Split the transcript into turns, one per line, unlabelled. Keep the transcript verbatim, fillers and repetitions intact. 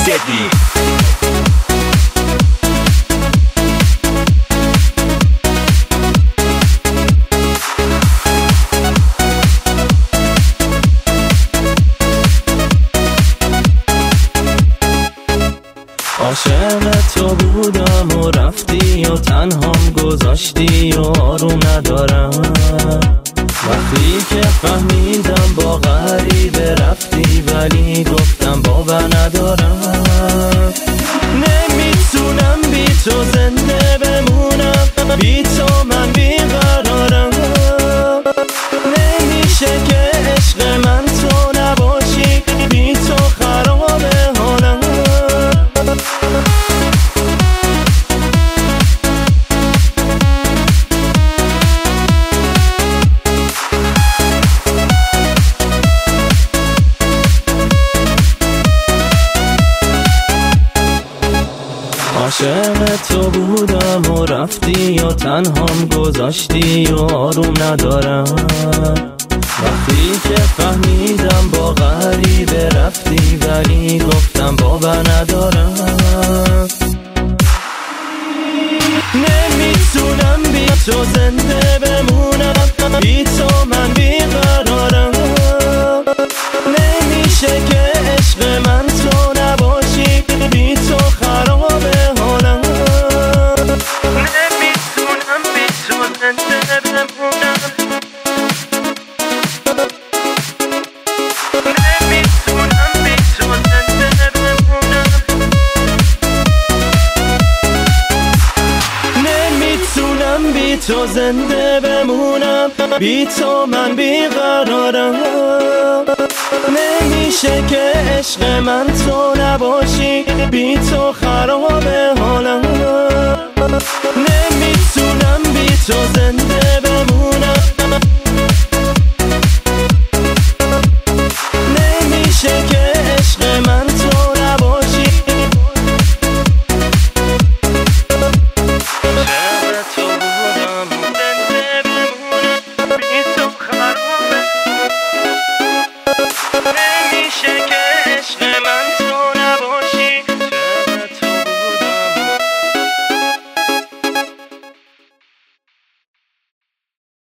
Deadly.
عاشق تو بودم و رفتی و تنهام گذاشتی و آروم ندارم. وقتی که فهمیدم با غریبه رفتی ولی گفتم باور ندارم. نمیتونم بی تو زنده بمونم، بی تو من بیقرارم. نمیشه که عشق من تو نباشی، بی تو خرابه حالم. عاشق تو بودم و رفتی و تنهام گذاشتی و آروم ندارم. وقتی که فهمیدم با غریبه رفتی ولی گفتم باور ندارم. نمیتونم بی تو زنده بمونم، بی تو من بیقرارم. نمیشه که عشق من تو نباشی، بی تو خرابه حالم. نمیتونم بی تو زنده بمونم، نمیتونم بی تو زنده بمونم. نمیتونم بی تو زنده بمونم، بی تو من بیقرارم. نمیشه که عشق من تو نباشی، بی تو خرابه حالم. نمیتونم بی تو زنده